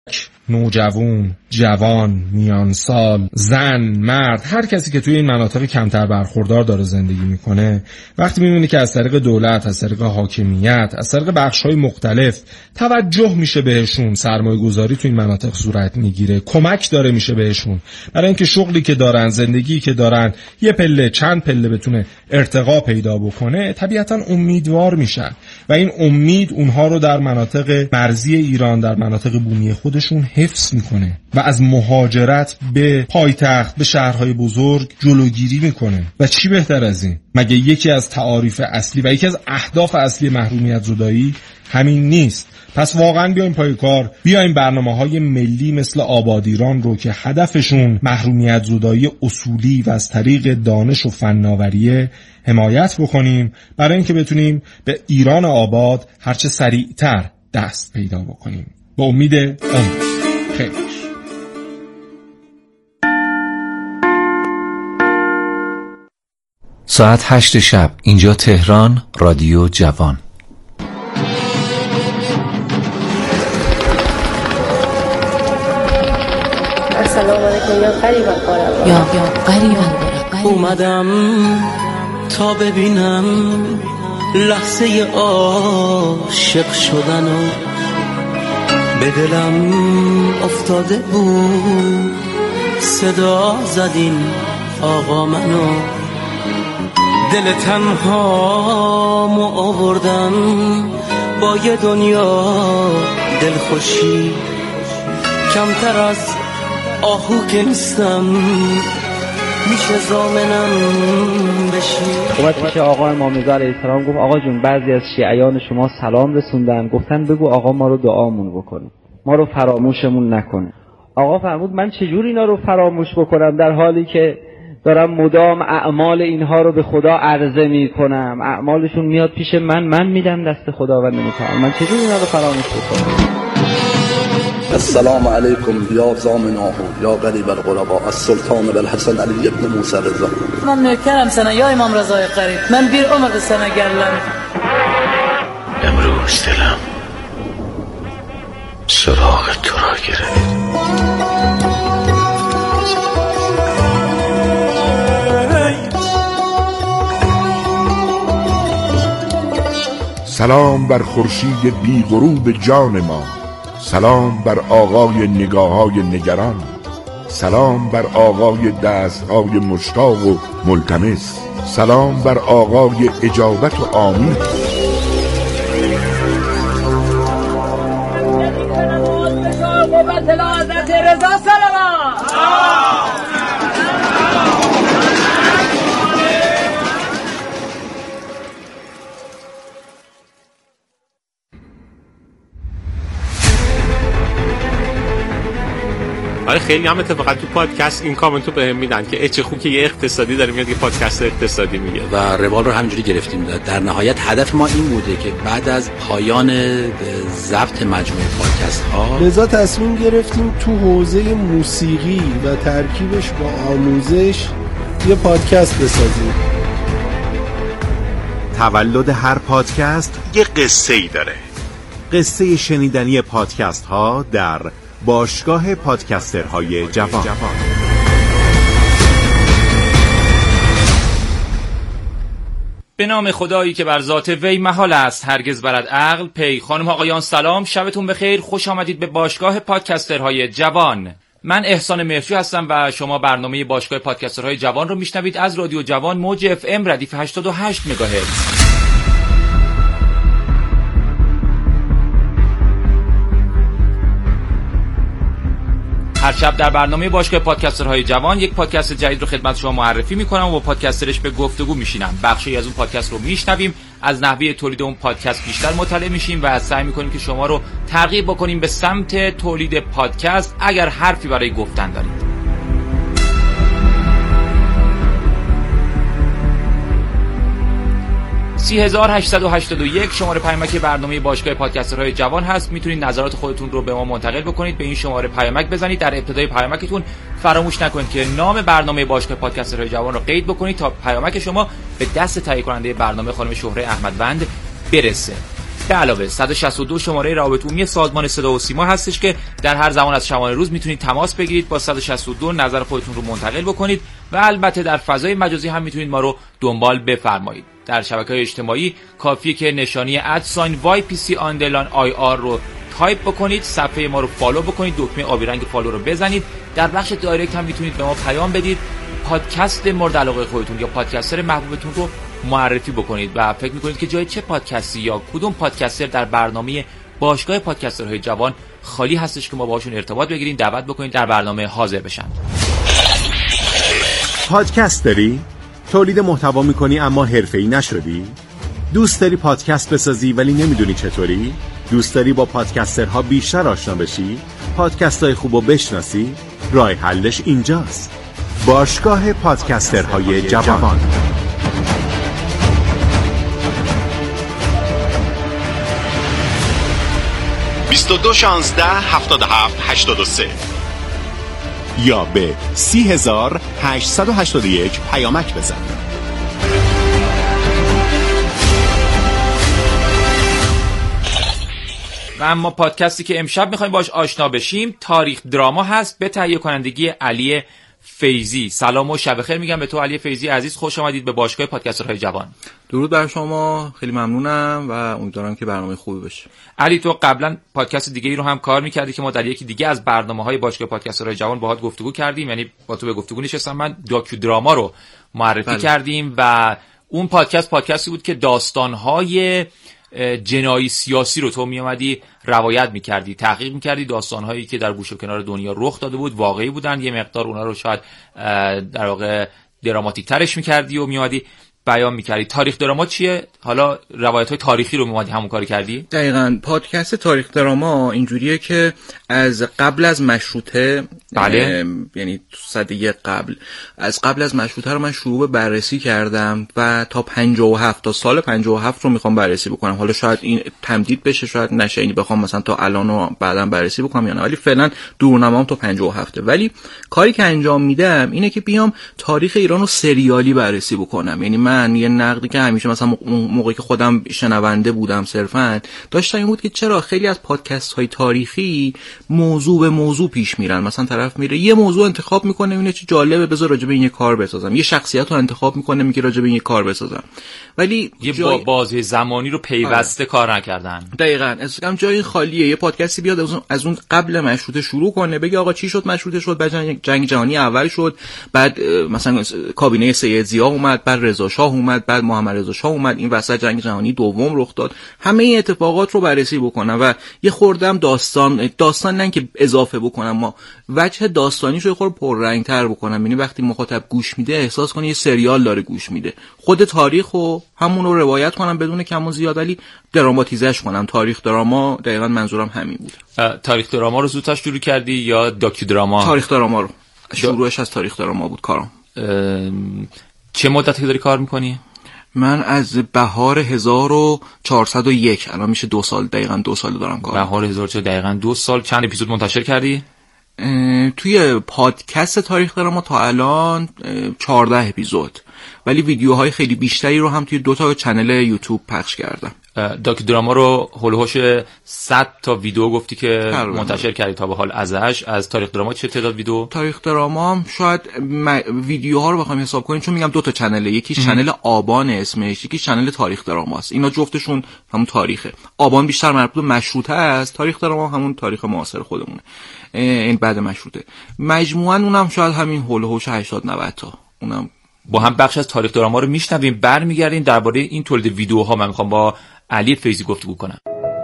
نوجوان، جوان، میان سال، زن، مرد، هر کسی که توی این مناطق کمتر برخوردار داره زندگی میکنه، وقتی میبینی که از طریق دولت، از طریق حاکمیت، از طریق بخش‌های مختلف توجه میشه بهشون، سرمایه‌گذاری توی این مناطق صورت میگیره، کمک داره میشه بهشون برای اینکه شغلی که دارن، زندگی که دارن، یه پله چند پله بتونه ارتقا پیدا بکنه، طبیعتاً امیدوار میشن و این امید اونها رو در مناطق مرزی ایران، در مناطق بومی خودشون حفظ میکنه و از مهاجرت به پایتخت، به شهرهای بزرگ جلوگیری میکنه. و چی بهتر از این؟ مگه یکی از تعاریف اصلی و یکی از اهداف اصلی محرومیت زدایی همین نیست؟ پس واقعا بیایم پای کار، بیایم برنامه‌های ملی مثل آباد ایران رو که هدفشون محرومیت زدایی اصولی و از طریق دانش و فناوریه حمایت بکنیم، برای اینکه بتونیم به ایران آباد هرچه سریعتر دست پیدا بکنیم. با امید خیلی ساعت 8 شب، اینجا تهران، رادیو جوان. سلام علیکم یا قریبا قربا یا قریبا اومدم تا ببینم لحظه عاشق شدنو، به دلم افتاده بود صدا زدین آقا منو، دل تنهامو آوردم با یه دنیا دلخوشی، کمتر از آهو که نیستم میشه زامنم بشی. اومد پیش آقا امام رضا علیه السلام گفت آقا جون بعضی از شیعیان شما سلام رسوندن، گفتن بگو آقا ما رو دعامون بکنه، ما رو فراموشمون نکنه. آقا فرمود من چجور اینا رو فراموش بکنم در حالی که دارم مدام اعمال اینها رو به خدا عرضه میکنم، اعمالشون میاد پیش من میدم دست خداوند متعال، من چجور اینا رو فراموش بکنم؟ السلام علیکم یا زامناه یا غریب الغرباء السلطان بالحسن علی ابن موسی رضا. من نوکرم سنه یا امام رضای قریب، من بیر عمر سنه گرلم. امروز دلم سراغ تو را گرفت. سلام بر خورشید بی غروب جان ما، سلام بر آقای نگاه‌های نگران، سلام بر آقای دست‌های مشتاق و ملتمس، سلام بر آقای اجابت و آمین. آره خیلی هم اتفاقا تو پادکست این کامنتو بهم میدن که چه خوب که یه اقتصادی داره میاد یه پادکست اقتصادی میگه و روال رو همینجوری گرفتیم. در نهایت هدف ما این بوده که بعد از پایان ضبط مجموعه پادکست ها لذا تصمیم گرفتیم تو حوزه موسیقی و ترکیبش با آموزش یه پادکست بسازیم. تولد هر پادکست یه قصه‌ای داره. قصه شنیدنی پادکست ها در باشگاه پادکسترهای جوان. به نام خدایی که بر ذات وی محال است هرگز برد عقل پی. خانم آقایان سلام، شبتون بخیر، خوش آمدید به باشگاه پادکسترهای جوان. من احسان مهرجو هستم و شما برنامه باشگاه پادکسترهای جوان رو میشنوید از رادیو جوان موج اف ام ردیف 88 مگاهرتز. هر شب در برنامه باشگاه پادکسترهای جوان یک پادکست جدید رو خدمت شما معرفی میکنم و با پادکسترش به گفتگو میشینم. بخشی از اون پادکست رو میشنویم، از نحوه تولید اون پادکست بیشتر مطلع میشیم و سعی میکنیم که شما رو ترغیب بکنیم به سمت تولید پادکست اگر حرفی برای گفتن دارید. 3881 شماره پیامک برنامه باشگاه پادکسترهای جوان هست. میتونید نظرات خودتون رو به ما منتقل بکنید، به این شماره پیامک بزنید. در ابتدای پیامکتون فراموش نکنید که نام برنامه باشگاه پادکسترهای جوان رو قید بکنید تا پیامک شما به دست تهیه کننده برنامه خانم شهره احمدوند برسه. به علاوه 162 شماره روابط عمومی سازمان صدا و سیما هستش که در هر زمان از شبانه روز میتونید تماس بگیرید، با 162 نظر خودتون رو منتقل بکنید و البته در فضای مجازی هم میتونید ما رو دنبال بفرمایید. در شبکه‌های اجتماعی کافیه که نشانی @ypc_ir رو تایپ بکنید، صفحه ما رو فالو بکنید، دکمه آبی رنگ فالو رو بزنید. در بخش دایرکت هم میتونید به ما پیام بدید، پادکست مورد علاقه خودتون یا پادکستر محبوبتون رو معرفی بکنید و فکر میکنید که جای چه پادکستی یا کدوم پادکستر در برنامه باشگاه پادکسترهای جوان خالی هستش که ما باهاشون ارتباط بگیریم، دعوت بکنید در برنامه حاضر بشن. پادکست داری؟ تولید محتوا میکنی اما حرفه‌ای نشدی؟ دوست داری پادکست بسازی ولی نمیدونی چطوری؟ دوست داری با پادکسترها بیشتر آشنا بشی؟ پادکست‌های خوبو بشناسی؟ راه حلش اینجاست. باشگاه پادکسترهای جوان. 22 16 77 83 یا به 30881 پیامک بزن. و اما پادکستی که امشب میخوایم باش آشنا بشیم تاریخ دراما هست به تهیه کنندگی علی فیضی. سلام و شب بخیر میگم به تو علی فیضی عزیز، خوش آمدید به باشگاه پادکسترهای جوان. درود بر شما، خیلی ممنونم و امیدوارم که برنامه خوبی بشه. علی تو قبلا پادکست دیگه ای رو هم کار میکردی که ما در یکی دیگه از برنامه‌های باشگاه پادکسترهای جوان باهات گفتگو کردیم، یعنی با تو به گفتگو نشستم، من داکیو دراما رو معرفی کردیم و اون پادکستی بود که داستان‌های جنایی سیاسی رو تو میومدی روایت میکردی، تحقیق میکردی، داستانهایی که در گوشه و کنار دنیا رخ داده بود واقعی بودن، یه مقدار اونا رو شاید در واقع دراماتیک ترش میکردی و میومدی بیان میکردی. تاریخ دراما چیه؟ حالا روایت‌های تاریخی رو میومدی همون کاری کردی؟ دقیقاً. پادکست تاریخ دراما اینجوریه که از قبل از مشروطه، بله، یعنی سده قبل از مشروطه رو من شروع به بررسی کردم و تا 57 تا سال 57 رو میخوام بررسی بکنم. حالا شاید این تمدید بشه، شاید نشه، یعنی بخوام مثلا تا الان رو بعداً بررسی بکنم یا نه، ولی فعلا دورنمام تا 57. ولی کاری که انجام میدم اینه که بیام تاریخ ایران رو سریالی بررسی بکنم. یعنی من یه نقدی که همیشه مثلا موقعی که خودم شنونده بودم صرفاً داشتم این بود که چرا خیلی از پادکست های تاریخی موضوع به موضوع پیش میرن. مثلا طرف میره یه موضوع انتخاب میکنه، اینه چه جالبه بذار راجع به این کار بسازم، یه شخصیت رو انتخاب میکنه میگه راجع به این کار بسازم، ولی یه بازه زمانی رو پیوسته کار نکردن. دقیقاً. اسم جای خالیه. یه پادکستی بیاد از اون قبل مشروطه شروع کنه، بگه آقا چی شد مشروطه شد، بعد جنگ جهانی اول شد، بعد مثلا کابینه سید ضیا اومد، بعد رضا شاه اومد، بعد محمد رضا شاه اومد، این وسط جنگ جهانی دوم رخ داد، همه این اتفاقات رو بررسی بکنم و یه خوردم داستان نه که اضافه بکنم، ما وجه داستانیش رو خورد پررنگ‌تر بکنم. یعنی وقتی مخاطب گوش میده احساس کنه یه سریال داره گوش میده. خود تاریخو همون رو روایت کنم بدون کم و زیاد، ولی دراماتیزش کنم. تاریخ دراما دقیقاً منظورم همین بود. تاریخ دراما رو زودتر شروع کردی یا داکیو دراما؟ تاریخ دراما رو. شروعش از تاریخ دراما بود کارم. چه مدتی داری کار میکنی؟ من از بهار 1401 الان میشه 2 سال، دقیقاً 2 سال دارم کار. بهار 1400 دقیقاً 2 سال. چند اپیزود منتشر کردی؟ توی پادکست تاریخ دراما تا الان 14 اپیزود، ولی ویدیوهای خیلی بیشتری رو هم توی 2 تا کانال یوتیوب پخش کردم. داکیو دراما رو هولوش 100 تا ویدیو گفتی که منتشر کردی تا به حال ازش. از تاریخ دراما چه تعداد ویدیو؟ تاریخ دراما هم شاید ویدیوها رو بخوام حساب کنیم، چون میگم 2 تا کاناله، یکی کانال آبان اسمش، یکی کانال تاریخ دراما است. اینا جفتشون همون تاریخه. آبان بیشتر مربوط به مشروطه است، تاریخ دراما همون تاریخ معاصر خودمونه، این بعد مشروطه. مجموعاً اونم شاید همین هولوش 80 90 تا. اونم با هم بخش از تاریخ دراما رو میشنویم، برمیگردیم درباره این تولید ویدیوها. من میخوام با علی فیضی گفتگو کنم.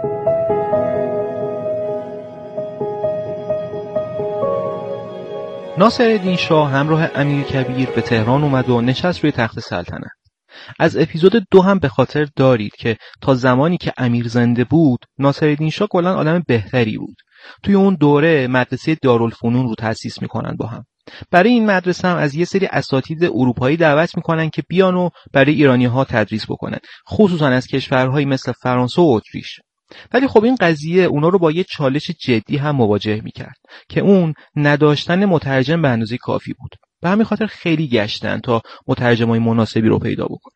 ناصرالدین شاه همراه امیر کبیر به تهران اومد و نشست روی تخت سلطنت. از اپیزود 2 هم به خاطر دارید که تا زمانی که امیر زنده بود ناصرالدین شاه کلاً آدم بهتری بود. توی اون دوره مدرسه دارالفنون رو تأسیس میکنن با هم. برای این مدرسه هم از یه سری اساتید اروپایی دعوت میکنن که بیان و برای ایرانی‌ها تدریس بکنن، خصوصا از کشورهایی مثل فرانسه و اتریش. ولی خب این قضیه اونا رو با یه چالش جدی هم مواجه میکرد که اون نداشتن مترجم به اندازه کافی بود. به همین خاطر خیلی گشتن تا مترجمای مناسبی رو پیدا بکنن.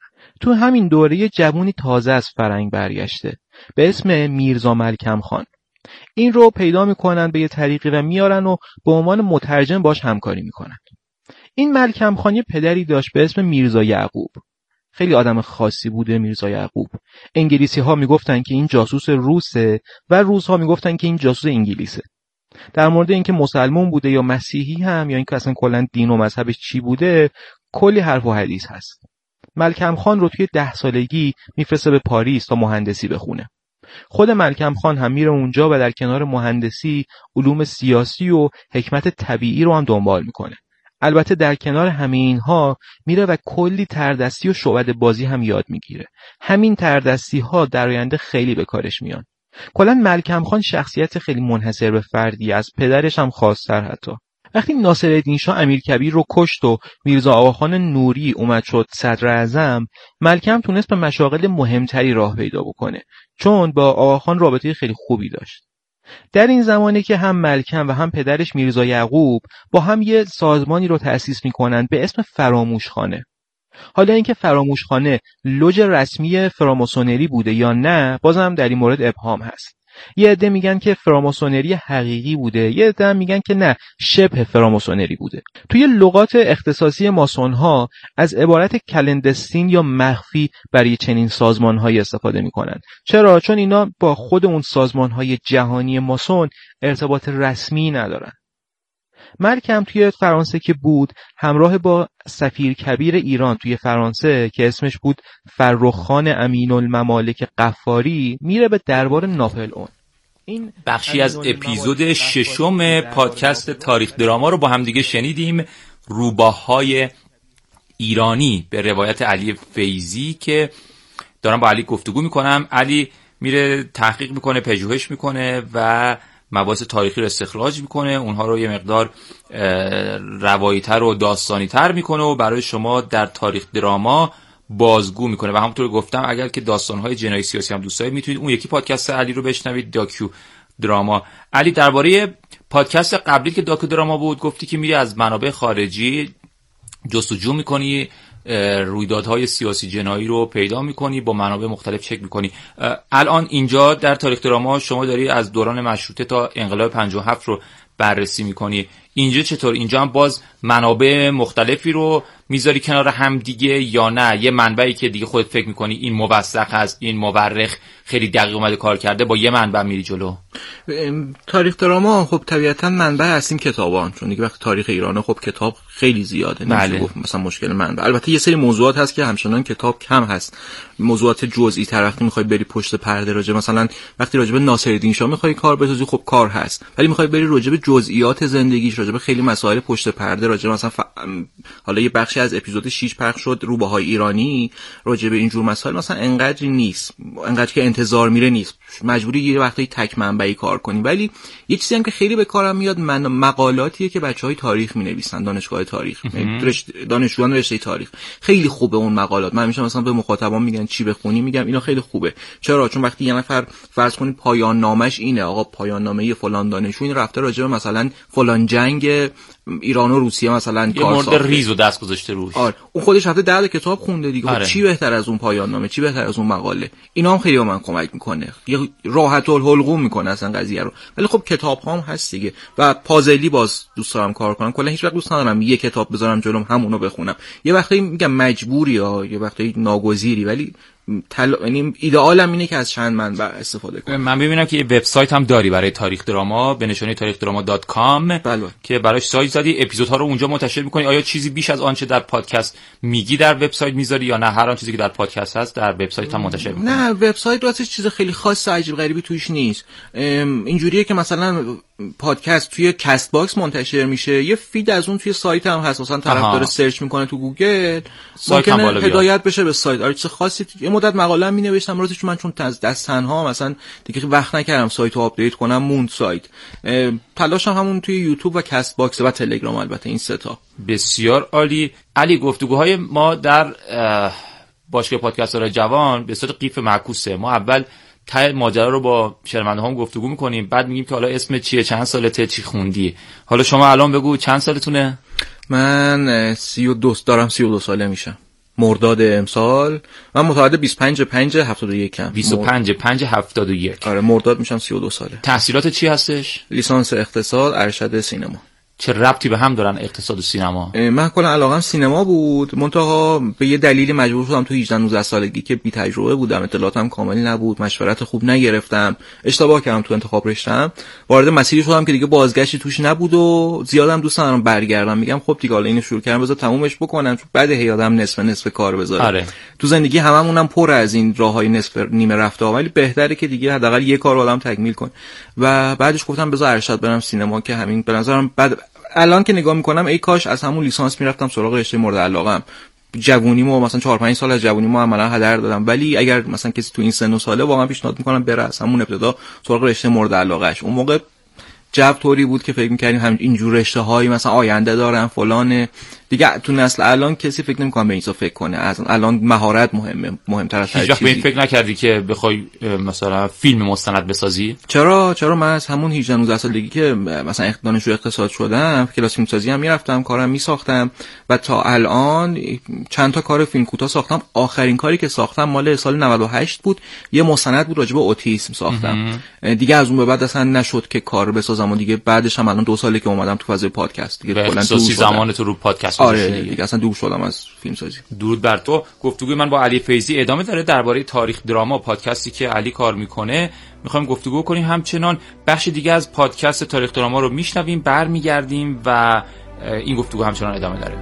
تو همین دوره یه جوونی تازه از فرنگ برگشته به اسم میرزا ملکم خان. این رو پیدا میکنن به یه طریقی و میارن و به عنوان مترجم باش همکاری میکنن. این ملکم خان یه پدری داشت به اسم میرزا یعقوب. خیلی آدم خاصی بوده میرزا یعقوب. انگلیسی ها میگفتن که این جاسوس روسه و روس ها میگفتن که این جاسوس انگلیسه. در مورد اینکه مسلمان بوده یا مسیحی هم یا اینکه اصلا کلا دین و مذهبش چی بوده کلی حرف و حدیث هست. ملکم خان رو توی 10 سالگی میفرسته به پاریس تا مهندسی بخونه. خود ملکم خان هم میره اونجا و در کنار مهندسی علوم سیاسی و حکمت طبیعی رو هم دنبال میکنه. البته در کنار همه اینها میره و کلی تردستی و شعبده بازی هم یاد میگیره. همین تردستی ها در آینده خیلی به کارش میان. کلا ملکم خان شخصیت خیلی منحصر به فردی از پدرش هم خاص‌تر. حتی وقتی ناصرالدین شاه امیرکبیر رو کشت و میرزا آقاخان نوری اومد شد صدر اعظم، ملکم تونست به مشاغل مهمتری راه پیدا بکنه چون با آقاخان رابطه خیلی خوبی داشت. در این زمانه که هم ملکم و هم پدرش میرزا یعقوب با هم یه سازمانی رو تأسیس میکنن به اسم فراموشخانه. حالا اینکه فراموشخانه لوژ رسمی فراماسونری بوده یا نه بازم در این مورد ابهام هست. یه عده میگن که فراماسونری حقیقی بوده، یه عده میگن که نه شبه فراماسونری بوده. توی لغات اختصاصی ماسون‌ها از عبارت کلندستین یا مخفی برای چنین سازمان‌هایی استفاده میکنن. چرا؟ چون اینا با خود اون سازمان‌های جهانی ماسون ارتباط رسمی ندارن. ملکم توی فرانسه که بود همراه با سفیر کبیر ایران توی فرانسه که اسمش بود فرخ‌خان امین الممالک قفاری میره به دربار ناپلئون. این بخشی از اپیزود 6 پادکست تاریخ دراما رو با هم دیگه شنیدیم. روباهای ایرانی به روایت علی فیضی که دارم با علی گفتگو میکنم. علی میره تحقیق میکنه، پژوهش میکنه و مباحث تاریخی رو استخراج میکنه، اونها رو یه مقدار روایی‌تر و داستانی‌تر میکنه و برای شما در تاریخ دراما بازگو میکنه. و همونطور گفتم اگر که داستان‌های جنایی سیاسی هم دوست دارید میتونید اون یکی پادکست علی رو بشنوید، داکیو دراما. علی درباره پادکست قبلی که داکیو دراما بود گفتی که میری از منابع خارجی جستجو میکنی، رویدادهای سیاسی جنایی رو پیدا میکنی، با منابع مختلف چک میکنی. الان اینجا در تاریخ دراما شما داری از دوران مشروطه تا انقلاب 57 رو بررسی میکنی. اینجا چطور؟ اینجا هم باز منابع مختلفی رو میذاری کنار هم دیگه یا نه یه منبعی که دیگه خودت فکر میکنی این موثق هست، این مورخ خیلی دقیق اومده کار کرده، با یه منبع میری جلو؟ تاریخ دراما خب طبیعتا منبع هستیم کتابان، چون دیگه وقتی تاریخ ایرانه خب کتاب خیلی زیاده، نمیشه گفت مثلا مشکل منبع. البته یه سری موضوعات هست که همچنان کتاب کم هست، موضوعات جزئی تر. وقتی میخوای بری پشت پرده راجع مثلا وقتی راجع به ناصرالدین شاه میخوای کار بسازی خب کار هست، ولی میخوای بری راجع به جزئیات زندگیش، راجع به خیلی مسائل پشت پرده، راجع مثلا حالا یه بخشی از اپیزود 6 پخش شد روباهای ایرانی، راجع به اینجور مسائل مثلا انقدر نیست، انقدر که انتظار میره نیست، مجبوری یه وقتی تک منبعی کار کنی. ولی یه چیزی هم که خیلی به کارم میاد مقالاتیه که بچهای تاریخ مینویسن، دانشگاه تاریخ، دانشجویان رشته تاریخ. خیلی خوبه اون مقالات. من همیشه مثلا به مخاطبان میگن چی بخونی، میگم اینا خیلی خوبه. چرا؟ چون وقتی یه نفر فرض کنید پایان نامش اینه، آقا پایان نامه فلان دانشجو این رفته راجع به مثلا فلان جنگ ایران و روسیه مثلا کار ساخته، یه مورد ریز و دست گذاشته روش. آره اون خودش رفته 10 کتاب خونده دیگه. آره. چی بهتر از اون پایان نامه، چی بهتر از اون مقاله؟ اینا هم خیلی به من کمک میکنه، یه راحت الحلقوم میکنه اصلا قضیه رو. ولی خب کتاب هم هست دیگه. و پازلی باز دوست دارم کار کنم، کلا هیچ وقت دوست ندارم یه کتاب بذارم جلوم همونو بخونم. یه وقتی میگم مجبوری یا یه وقتی ناگزیری، ولی یعنی ایدئالم اینه که از چند منبع استفاده کنم. من ببینم که یه وبسایت هم داری برای تاریخ دراما به نشانی تاریخدراما.com. بله. که براش سایت زدی، اپیزودها رو اونجا منتشر می‌کنی. آیا چیزی بیش از آنچه در پادکست میگی در وبسایت میذاری یا نه هر آن چیزی که در پادکست هست در وبسایت هم منتشر می‌کنی؟ نه وبسایت راستش چیز خیلی خاص عجیب غریبی توش نیست. اینجوریه که مثلا پادکست توی کست باکس منتشر میشه، یه فید از اون توی سایت هم هست، مثلا طرف داره سرچ میکنه تو گوگل ممکنه هدایت بشه به سایت. آره چیز خاصی یه مدت مقاله هم مینوشتم راستش، من چون از دست تنها مثلا دیگه وقت نکردم سایت رو آپدیت کنم، موند سایت. تلاشم همون توی یوتیوب و کست باکس و تلگرام، البته این سه تا. بسیار عالی. علی گفتگوهای ما در باشگاه پادکست‌های جوان به صورت قیف معکوسه. ما اول ته ماجرا رو با شنونده هم گفتگو میکنیم، بعد میگیم که حالا اسم چیه، چند سالته، چی خوندی. حالا شما الان بگو چند سالتونه؟ من 32 دارم، 32 ساله میشم. مرداد امسال. من متولد 25/5/71 ام. 25/5/71. آره مرداد میشم 32 ساله. تحصیلات چی هستش؟ لیسانس اقتصاد، ارشد سینما. چه ربطی به هم دارن اقتصاد و سینما؟ من کلا علاقم سینما بود، منتها به یه دلیلی مجبور شدم تو 18-19 سالگی که بی تجربه بودم، اطلاعاتم کامل نبود، مشورت خوب نگرفتم، اشتباه کردم تو انتخاب رشته‌ام، وارد مسیری شدم که دیگه بازگشتی توش نبود و زیادم دوست ندارم برگردم. میگم خب دیگه حالا اینو شروع کردم بذار تمومش بکنم، چون بعد هیادم نصف کار بذارم. آره. تو زندگی هممونم پر از این راههای نصف نیمه رفته، ولی بهتره که دیگه حداقل یه کار آدم تکمیل کن. و بعدش گفتم بذار ارشد برم سینما که همین به نظرم بعد الان که نگاه میکنم ای کاش از همون لیسانس میرفتم سراغ رشته مورد علاقم. جوونیمو مثلا 4-5 سال از جوونیمو عملا هدر دادم، ولی اگر مثلا کسی تو این سن و ساله واقعا پیشنهاد میکنم بره از همون ابتدا سراغ رشته مورد علاقه‌اش. اون موقع جو طوری بود که فکر می‌کردیم همین اینجور رشته‌هایی مثلا آینده دارن فلان. دیگه تو نسل الان کسی فکر نمی‌کنه به این فکر کنه. از الان مهارت مهمتر از هر چیزی. هیچ فکر نکردی که بخوای مثلا فیلم مستند بسازی؟ چرا من از همون 18-19 سالگی که مثلا دانشجو اقتصاد شدم کلاس فیلمسازی هم میرفتم، کارم میساختم و تا الان چند تا کار فیلم کوتاه ساختم. آخرین کاری که ساختم مال سال 98 بود، یه مستند بود راجع به اوتیسم ساختم. دیگه از اون به بعد اصلا نشد که کار بسازم و دیگه بعدش هم الان 2 ساله که اومدم تو فاز پادکست دیگه کلا تو زمان تو رو پادکست. آره دیگه اصلا دور شدم از فیلم سازی. درود بر تو. گفتگوی من با علی فیضی ادامه داره درباره تاریخ دراما، پادکستی که علی کار میکنه. میخوایم گفتگو کنیم، همچنان بخش دیگه از پادکست تاریخ دراما رو میشنویم، برمیگردیم و این گفتگو همچنان ادامه داره.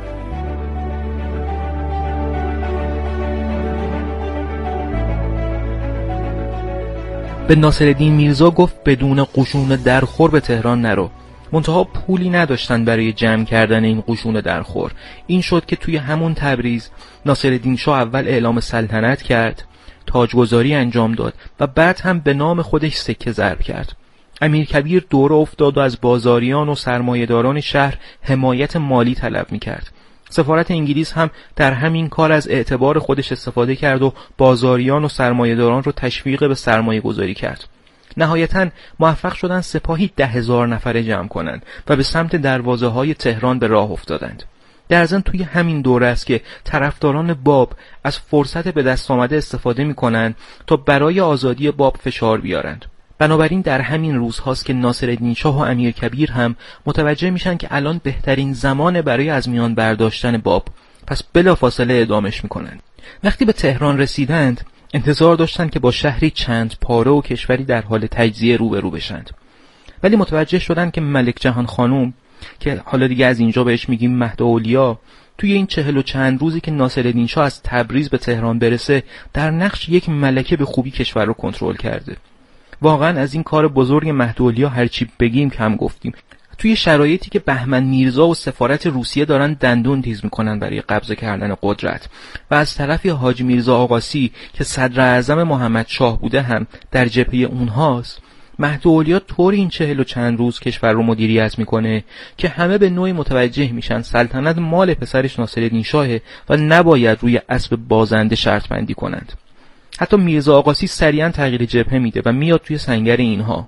به ناصرالدین میرزا گفت بدون قشون درخور به تهران نرو. منتها پولی نداشتن برای جمع کردن این قشون درخور. این شد که توی همون تبریز ناصرالدین شاه اول اعلام سلطنت کرد، تاجگذاری انجام داد و بعد هم به نام خودش سکه ضرب کرد. امیرکبیر دوره افتاد و از بازاریان و سرمایه‌داران شهر حمایت مالی طلب می‌کرد. سفارت انگلیس هم در همین کار از اعتبار خودش استفاده کرد و بازاریان و سرمایه‌داران رو تشویق به سرمایه‌گذاری کرد. نهایتاً موفق شدند سپاهی 10,000 نفره جمع کنند و به سمت دروازه‌های تهران به راه افتادند. در ضمن توی همین دوره است که طرفداران باب از فرصت به دست آمده استفاده می‌کنند تا برای آزادی باب فشار بیارند. بنابراین در همین روزهاست که ناصرالدین شاه و امیرکبیر هم متوجه میشن که الان بهترین زمان برای از میان برداشتن باب، پس بلافاصله اعدامش میکنن. وقتی به تهران رسیدند انتظار داشتند که با شهری چند پاره و کشوری در حال تجزیه روبرو بشند، ولی متوجه شدند که ملک جهان خانوم که حالا دیگه از اینجا بهش میگیم مهد اولیا، توی این 40 و چند روزی که ناصرالدین شاه از تبریز به تهران برسه در نقش یک ملکه به خوبی کشور رو کنترل کرده. واقعا از این کار بزرگ مهد اولیا هرچی بگیم کم گفتیم. توی شرایطی که بهمن میرزا و سفارت روسیه دارن دندون تیز میکنن برای قبضه کردن قدرت و از طرفی حاجی میرزا آقاسی که صدر اعظم محمد شاه بوده هم در جبهه اونهاست، مهد اولیا طور این 40 و چند روز کشور رو مدیریت میکنه که همه به نوعی متوجه میشن سلطنت مال پسرش ناصرالدین شاهه و نباید روی اسب بازنده شرط بندی کنند. حتی میرزا آقاسی سریعا تغییر جبهه میده و میاد توی سنگر اینها.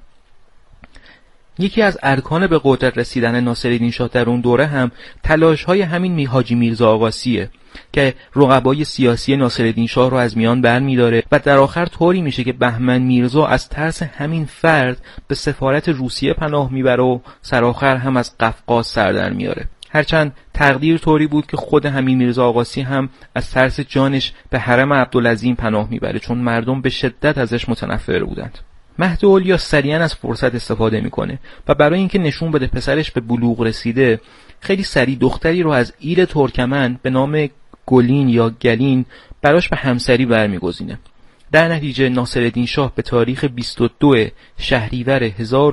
یکی از ارکان به قدرت رسیدن ناصرالدین شاه در اون دوره هم تلاش‌های همین حاجی میرزا آقاسیه که رقبای سیاسی ناصرالدین شاه رو از میان برمی‌داره و در آخر طوری میشه که بهمن میرزا از ترس همین فرد به سفارت روسیه پناه میبره و سرآخر هم از قفقاز سر در میاره. هرچند تقدیر طوری بود که خود همین میرزا آقاسی هم از ترس جانش به حرم عبدالعظیم پناه میبره، چون مردم به شدت ازش متنفر بودند. مهد اولیا سریعا از فرصت استفاده میکنه و برای اینکه نشون بده پسرش به بلوغ رسیده، خیلی سریع دختری رو از ایل ترکمن به نام گلین یا گلین براش به همسری برمیگزینه. در نتیجه ناصرالدین شاه به تاریخ 22 شهریور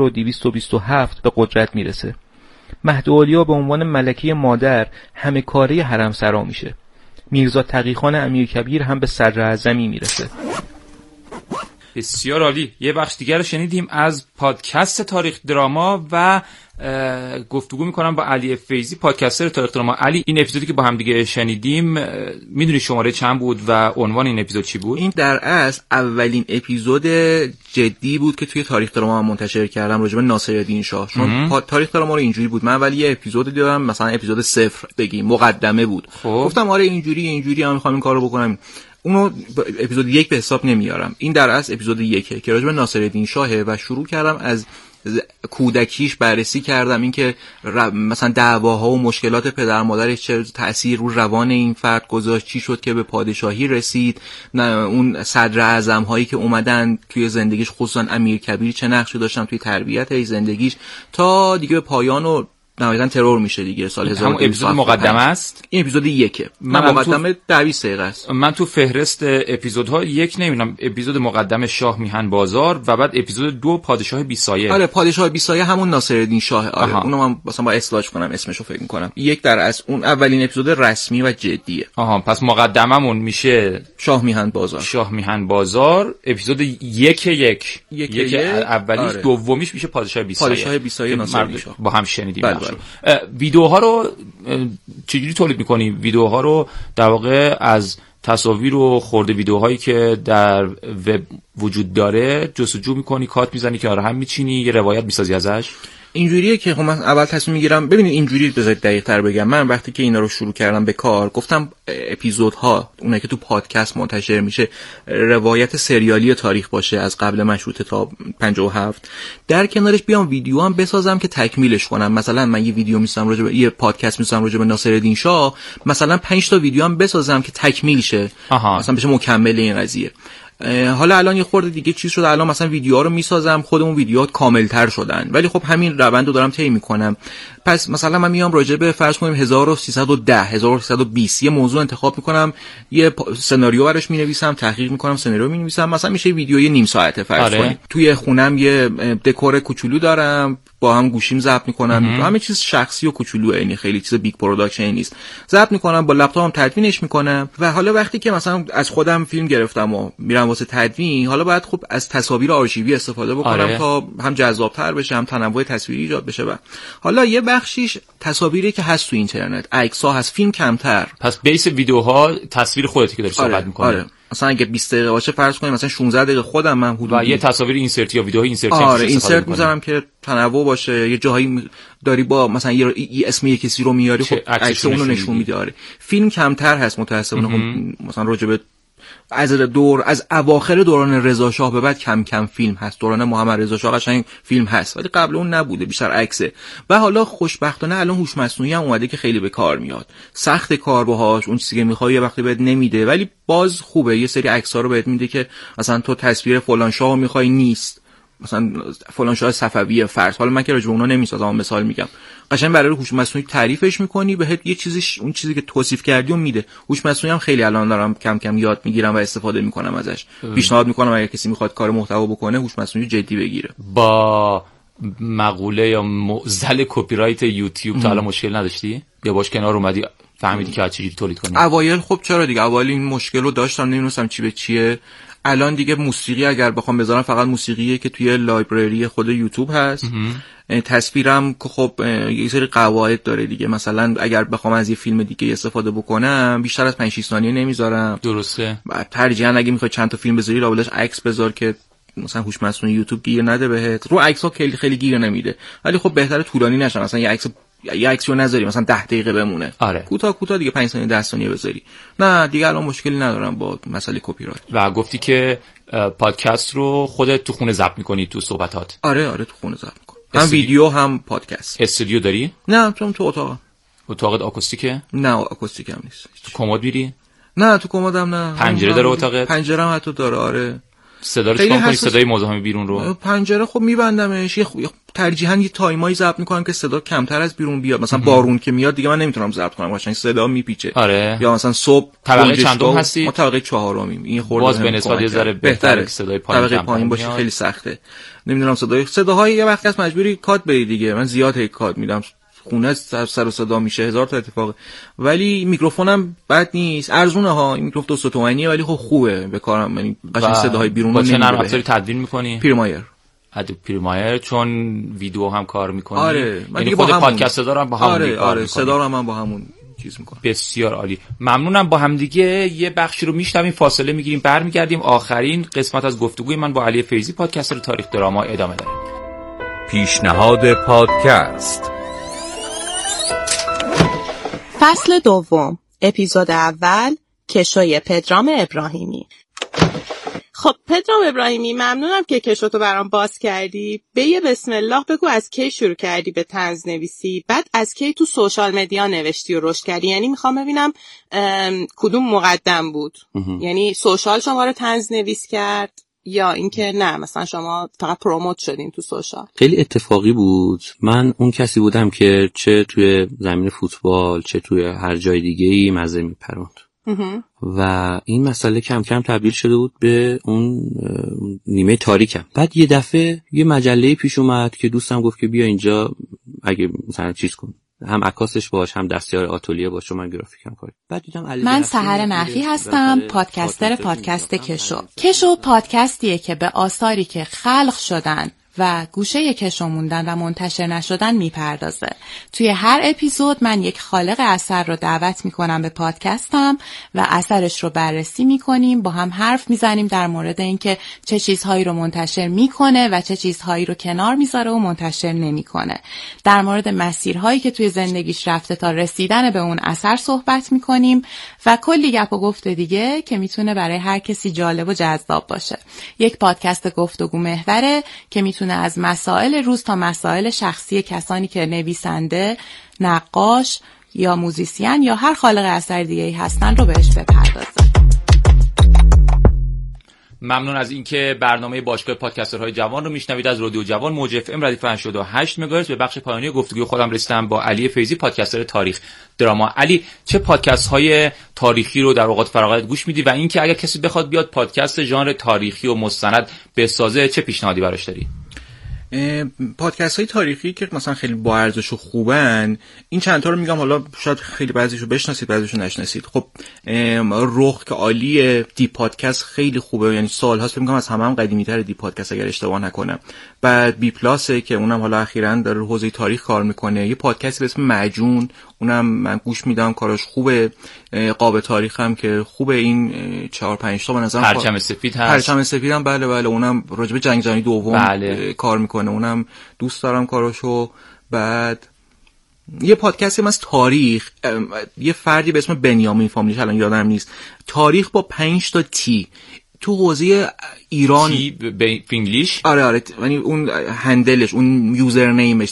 1227 به قدرت میرسه. مهد اولیا به عنوان ملکه مادر همه کاره حرم سرا میشه. میرزا تقیخان امیرکبیر هم به صدر اعظمی میرسه. بسیار عالی. یه بخش دیگر رو شنیدیم از پادکست تاریخ دراما و گفتگو میکنم با علی فیضی، پادکستر تاریخ دراما. علی، این اپیزودی که با هم دیگه شنیدیم میدونی شماره چند بود و عنوان این اپیزود چی بود؟ این در اصل اولین اپیزود جدی بود که توی تاریخ دراما منتشر کردم راجع به ناصرالدین شاه. چون تاریخ دراما رو اینجوری بود، من اول یه اپیزود دیدم، مثلا اپیزود 0 بگیم مقدمه بود. گفتم آره اینجوری هم میخوام این کارو بکنم، اونو اپیزود 1 به حساب نمیارم. این در اصل اپیزود 1 که راجع به ناصرالدین شاهه و شروع کردم از کودکیش بررسی کردم، اینکه مثلا دعواها و مشکلات پدر مادرش چه تأثیر رو روان این فرد گذاشت، چی شد که به پادشاهی رسید، اون صدر اعظم هایی که اومدن توی زندگیش، خصوصا امیرکبیر چه نقشی داشتن توی تربیت زندگیش، تا دیگه به پایان و نهایتاً ترور میشه دیگه سال 1000. همون اپیزود مقدمه است. این اپیزود 1 من مقدمه 20 دقیقه است. من تو فهرست اپیزودها 1 نمیدونم، اپیزود مقدمه شاه میهن بازار و بعد اپیزود 2 پادشاه بی سایه. آره پادشاه بی سایه همون ناصرالدین شاه. آره اونو من مثلا با اصلاح کنم اسمشو فکر می‌کنم. 1 در از اون اولین اپیزود رسمی و جدیه. پس مقدممون میشه شاه میهن بازار. شاه میهن بازار اپیزود 1 اولیش. دومیش میشه پادشاه بی سایه. پادشاه بی سایه ناصرالدین شاه. با هم شنیدیم. ویدیوها رو چجوری تولید میکنی؟ ویدیوها رو در واقع از تصاویر و خورده ویدیوهایی که در وب وجود داره جستجو میکنی، کات میزنی که آره هم میچینی، یه روایت میسازی ازش؟ اینجوریه که خب من اول تصمیم میگیرم. ببینید اینجوری بذارید دقیق‌تر بگم، من وقتی که اینا رو شروع کردم به کار گفتم اپیزودها اونایی که تو پادکست منتشر میشه روایت سریالی تاریخ باشه از قبل مشروطه تا 57، در کنارش بیام ویدیو هم بسازم که تکمیلش کنم. مثلا من یه ویدیو میسازم راجع به یه پادکست میسازم راجع به ناصرالدین شاه، مثلا 5 تا ویدیو هم بسازم که تکمیل شه، مثلا بشه مکمل این قضیه. حالا الان یه خورده دیگه چیز شده، الان مثلا ویدیوها رو میسازم، خودمون ویدیوها کاملتر شدن، ولی خب همین روند رو دارم طی میکنم. پس مثلا من میام راجع به فرض کنیم 1310 1320 یه موضوع انتخاب میکنم، یه سناریو براش مینویسم، تحقیق میکنم، سناریو مینویسم، مثلا میشه ویدیوی نیم ساعته فرض کنیم. توی خونم یه دکور کوچولو دارم، با هم گوشیم ضبط میکنم، همه چیز شخصی و کوچولوئه، یعنی خیلی چیز بیگ پروداکشن نیست. ضبط میکنم، با لپتاپم تدوینش میکنم و حالا وقتی که مثلا از خودم فیلم گرفتم و میرم واسه تدوین، حالا باید خب از تصاویر آرشیوی استفاده بکنم تا هم جذاب‌تر بشه، هم تنوع تصویری ایجاد بشه. و حالا یه بخشیش تصاویری که هست تو اینترنت، عکس‌ها هست، فیلم کمتر. پس بیس ویدیوها تصویر خودتی که داری صحبت می‌کنی. آره. مثلا اگه 20 دقیقه باشه فرض کنیم مثلا 16 دقیقه خودم من حدود و یه تصاویر اینسرت یا ویدیو اینسرت اینسرت میذارم که تنوع باشه. یه جایی داری با مثلا یه اسم یه کسی رو میاری، خب عکس اون رو نشون میده. آره فیلم کمتر هست متأسفانه. خب مثلا راجع به از اواخر دوران رضا شاه به بعد کم کم فیلم هست. دوران محمد رضا شاه قشنگ فیلم هست، ولی قبل اون نبوده، بیشتر عکسه. و حالا خوشبختانه الان هوش مصنوعی هم اومده که خیلی به کار میاد. سخت کار باهاش، اون چیزی که میخوای یه وقتی بهت نمیده، ولی باز خوبه. یه سری عکس‌ها رو بهت میده که مثلا تو تصویر فلان شاهو میخوای، نیست مثلا فلان شاه صفوی فرض. حالا من که راجع به اونا نمیسازم، مثال میگم. قشنگ برای هوش مصنوعی تعریفش میکنی، بهت یه چیزیش اون چیزی که توصیف کردی اون میده. هوش مصنوعی هم خیلی الان دارم کم کم یاد میگیرم و استفاده میکنم ازش. پیشنهاد میکنم اگه کسی میخواد کار محتوا بکنه هوش مصنوعی جدی بگیره. با مقوله یا معضل کپی رایت یوتیوب تا الان مشکل نداشتی؟ یا باش کنار اومدی فهمیدی که چجوری تولید کنی؟ اوایل خب چرا دیگه، اوایل این مشکل رو داشتم، نمیدونستم چی به چیه. الان دیگه موسیقی اگر بخوام بذارم فقط موسیقیه که توی لایبرری خود یوتیوب هست. تصویرم که خب یه سری قواعد داره دیگه. مثلا اگر بخوام از یه فیلم دیگه استفاده بکنم بیشتر از 5-6 ثانیه نمیذارم. درسته. بعد ترجیحاً اگه میخوای چند تا فیلم بذاری رابطش عکس بذار که مثلا هوش مصنوعی یوتیوب گیر نده بهت. رو عکس‌ها خیلی گیر نمیده، ولی خب بهتره طولانی نشه. مثلا یه عکسی رو نذاری مثلا 10 دقیقه بمونه. آره. کوتاه دیگه 5 ثانیه 10 ثانیه بذاری. نه دیگه الان مشکلی ندارم با مسئله کپی رایت. و گفتی که پادکست رو خودت تو خونه ضبط می‌کنی تو صحبتات؟ آره تو خونه ضبط می‌کنم. هم ویدیو هم پادکست. استودیو داری؟ نه تو اتاقم. اتاقت آکوستیکه؟ نه آکوستیک هم نیست. تو کمد میری؟ نه تو کمدم نه. پنجره داره اتاقت؟ پنجره هم حتی داره. آره. صدا رو چکار کنی؟ صدای مزاحم بیرون رو؟ پنجره خب میبندمش. ترجیحاً یه تایمایی ضبط میکنم که صدا کمتر از بیرون بیاد. مثلا بارون که میاد دیگه من نمیتونم ضبط کنم، قشنگ صدا میپیچه. آره. یا مثلا صبح طبقه چندم هستی؟ ما طبقه 4م. این خورده باز به نسبت یه ذره بهتره که صدای پایین باشه. خیلی سخته. نمیدونم صداهای یه وقتی از مجبوری کات بدی دیگه. من زیاد کات میدم. خونه سر و صدا میشه، 1000 تا اتفاق. ولی میکروفونم بد نیست، ارزونه ها، این میکروفون 200 تومانیه ولی خب خوبه به کارم، یعنی قشنگ صداهای بیرون رو نمیده. با چه نرم افزاری تدوین میکنی؟ پریمایر. ادوب پریمایر، چون ویدیو هم کار میکنی. آره من یعنی خود پادکست دارم با هم آره صدا رو من با همون چیز میکنم. بسیار عالی، ممنونم. با هم دیگه یه بخشی رو میشنویم، فاصله میگیریم، برمیگردیم، آخرین قسمت از گفتگوی من با علی فیضی پادکستر تاریخ دراما ادامه داریم. پیشنهاد پادکست. فصل دوم، اپیزود اول، کشوی پدرام ابراهیمی. خب پدرام ابراهیمی، ممنونم که کشوتو برام باز کردی. به یه بسم الله بگو از کی شروع کردی به طنز نویسی، بعد از کی تو سوشال مدیا نوشتی و رشد کردی؟ یعنی میخوام ببینم کدوم مقدم بود. یعنی سوشال شما رو طنز نویس کرد یا اینکه نه مثلا شما فقط پروموت شدین تو سوشال؟ خیلی اتفاقی بود. من اون کسی بودم که چه توی زمین فوتبال چه توی هر جای دیگه‌ای مزه میپروند و این مسئله کم کم تبدیل شده بود به اون نیمه تاریکم. بعد یه دفعه یه مجله پیش اومد که دوستم گفت که بیا اینجا اگه مثلا چیز کن، هم عکاسش باش هم دستیار آتلیه باش و من گرافیکم کاری. بعد دیدم من سحر نحوی هستم، پادکستر پادکست کشو. کشو پادکستیه که به آثاری که خلق شدن و گوشه کشو موندن و منتشر نشدن میپردازه. توی هر اپیزود من یک خالق اثر رو دعوت میکنم به پادکستم و اثرش رو بررسی میکنیم، با هم حرف میزنیم در مورد اینکه چه چیزهایی رو منتشر میکنه و چه چیزهایی رو کنار میذاره و منتشر نمیکنه. در مورد مسیرهایی که توی زندگیش رفته تا رسیدن به اون اثر صحبت میکنیم و کلی گپ و گفت دیگه که میتونه برای هر کسی جالب و جذاب باشه. یک پادکست گفتگو محوره که میتونه از مسائل روز تا مسائل شخصی کسانی که نویسنده، نقاش یا موزیسین یا هر خالق اثر دیگه‌ای هستن رو بهش بپردازه. ممنون از اینکه برنامه باشگاه پادکسترهای جوان رو میشنوید از رادیو جوان موج اف ام ردیف 88 مگاهرتز. به بخش پایانی گفتگوی خودم رسیدم با علی فیضی پادکستر تاریخ دراما. علی، چه پادکست های تاریخی رو در اوقات فراغت گوش میدی و اینکه اگر کسی بخواد بیاد پادکست ژانر تاریخی و مستند بسازه چه پیشنهادی براش داری؟ پادکست های تاریخی که مثلا خیلی با ارزش و خوبن، این چند تا رو میگم، حالا شاید خیلی بعضیشو بشناسید بعضیشو نشناسید. خب رخ که عالیه، دی پادکست خیلی خوبه، یعنی سال‌هاست فکر می‌کنم از همه هم قدیمی‌تر دی پادکست اگر اشتباه نکنم. بعد بی پلاسه که اونم حالا اخیراً داره حوزه تاریخ کار میکنه. یه پادکست به اسم معجون، اونم من گوش میدم، کاراش خوبه. قاب تاریخ هم که خوبه، این 4-5 تا به نظرم. پرچم سفید هست. پرچم سفیدم بله اونم راجع به جنگ جهانی دوم کار میکنه، اونم دوست دارم کاراشو. بعد یه پادکستی از تاریخ، یه فردی به اسم بنیامین فامیلیش الان یادم نیست، تاریخ با 5 تا تی تو حوزه ایران. تی به انگلیش؟ آره یعنی اون هندلش، اون یوزر نیمش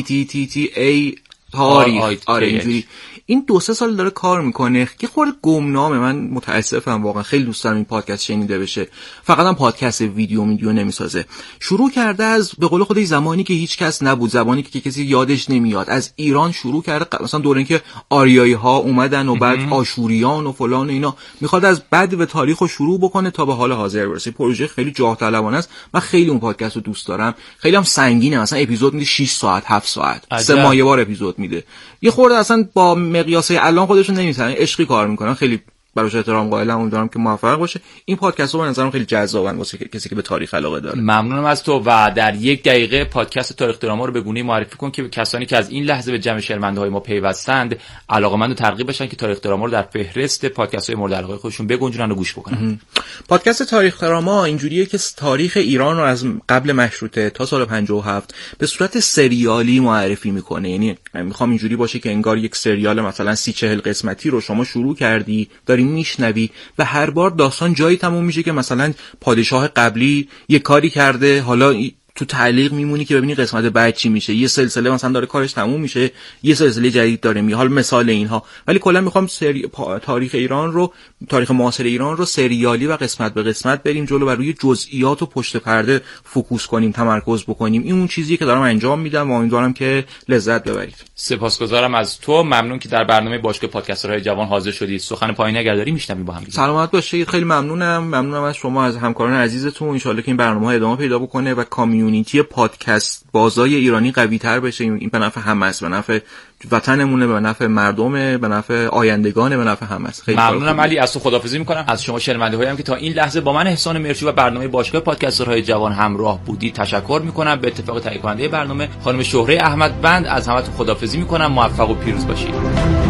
تی ای تاریخ. آره اینجوری. این 2-3 سال داره کار میکنه، یه خورده گمنامه. من متاسفم واقعا، خیلی دوست دارم این پادکست شنیده بشه. فقط هم پادکست ویدیو نمیسازه. شروع کرده از به قول خودش زمانی که هیچ کس نبود، زمانی که کسی یادش نمیاد، از ایران شروع کرده. مثلا دوره اینکه آریایی ها اومدن و بعد آشوریان و فلان و اینا، میخواد از بعد به تاریخو شروع بکنه تا به حال حاضر برسه. پروژه خیلی جاه طلبانه است. من خیلی اون پادکست رو دوست دارم. خیلی هم سنگینه، مثلا اپیزود میده 6 ساعت 7 ساعت 3 ماه یه بار اپیزود میده. یه خورده اصلا با مقیاس الان خودشون نمی‌فهمن، عشقی کار میکنن. خیلی براش احترام قائلم، امیدوارم که موفق باشه. این پادکست رو به نظرم خیلی جذابن واسه کسی که به تاریخ علاقه داره. ممنونم از تو و در 1 دقیقه پادکست تاریخ دراما رو به گونه‌ای معرفی کن که کسانی که از این لحظه به جمع شنونده‌های ما پیوستند علاقه‌مند و ترغیب بشن که تاریخ دراما رو در فهرست پادکست‌های مورد علاقه خودشون بگنجونن و گوش بکنن. پادکست تاریخ دراما اینجوریه که تاریخ ایران رو از قبل مشروطه تا سال 57 به صورت سریالی معرفی میکنه. یعنی میخوام اینجوری باشه که انگار یک سریال مثلا 30-40 قسمتی رو شما شروع کردی، داری میشنوی و هر بار داستان جایی تموم میشه که مثلا پادشاه قبلی یه کاری کرده، حالا تو تعلیق میمونی که ببینی قسمت بعد چی میشه. یه سلسله مثلا داره کارش تموم میشه، یه سلسله جدید داره میاد. حالا مثال اینها. ولی کلا میخوام تاریخ ایران رو، تاریخ معاصر ایران رو سریالی و قسمت به قسمت بریم جلو و روی جزئیات و پشت پرده فوکوس کنیم، تمرکز بکنیم. این اون چیزیه که دارم انجام میدم و امیدوارم که لذت ببرید. سپاسگزارم از تو. ممنون که در برنامه باشگاه پادکسترهای جوان حاضر شدی. سخن پایانی اگر داری میشنویم با هم دیگه. سلامت باشید. خیلی ممنونم از شما، از همکاران عزیزتون. ان شاءالله که این برنامه‌ها ادامه پیدا بکنه و کامیونیتی کامیونیتی پادکست بازای ایرانی قوی تر بشه. این به نفع همه است، به نفع وطنمونه، به نفع مردمه، به نفع آیندگانه، به نفع همه است. خیلی ممنونم علی، از تو خداحافظی میکنم. از شما شنونده هایم که تا این لحظه با من احسان مرچی و برنامه باشگاه پادکسترهای جوان همراه بودید تشکر میکنم. به اتفاق تهیه کننده برنامه خانم شهره احمد بند از همتون خداحافظی میکنم. موفق و پیروز باشید.